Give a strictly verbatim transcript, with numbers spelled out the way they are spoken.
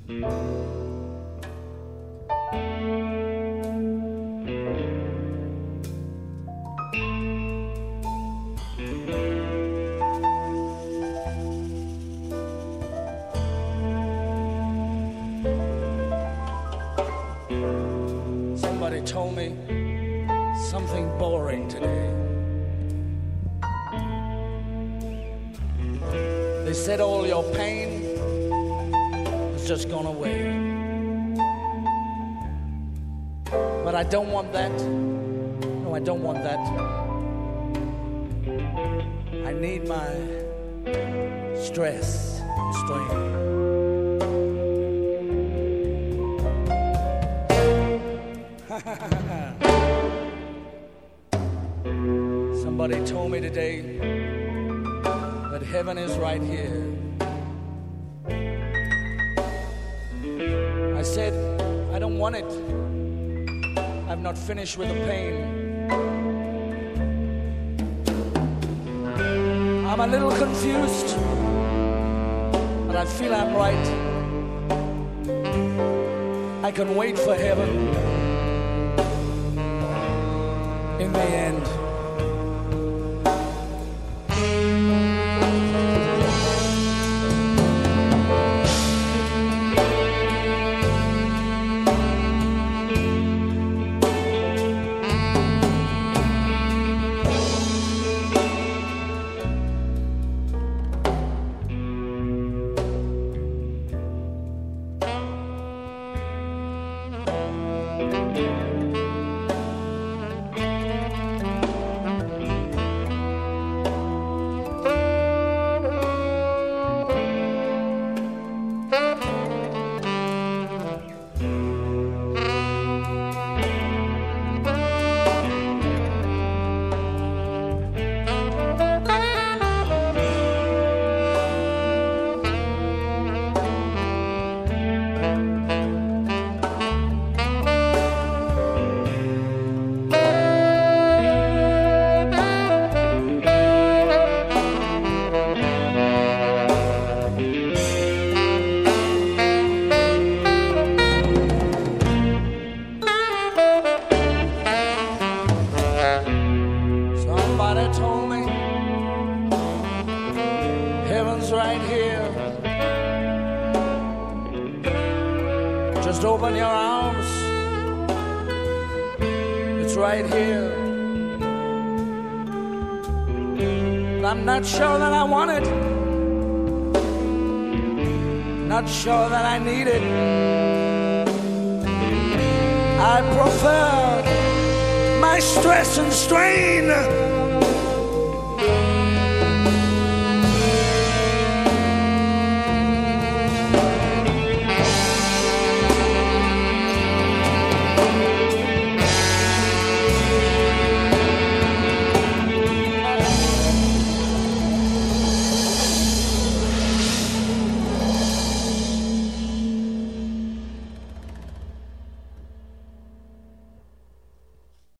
Somebody told me something boring today. They said all your pain has just gone away. But I don't want that. No, I don't want that. I need my stress and strain. Somebody told me today that heaven is right here. I said, I don't want it. I'm not finished with the pain. I'm a little confused, but I feel I'm right. I can wait for heaven in the end. Right here. Just open your arms. It's right here. But I'm not sure that I want it. Not sure that I need it. I prefer my stress and strain.